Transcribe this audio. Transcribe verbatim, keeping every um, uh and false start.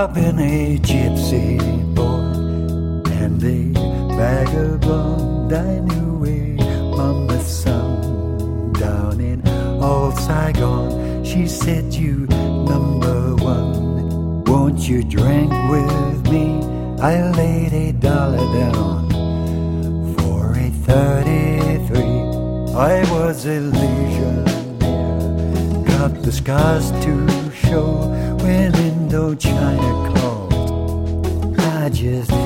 I've been a gypsy boy and a vagabond. I knew a mama son down in old Saigon. She said, you number one, won't you drink with me? I laid a dollar down for a thirty-three. I was a legionnaire, got the scars to show when Indochina called. I just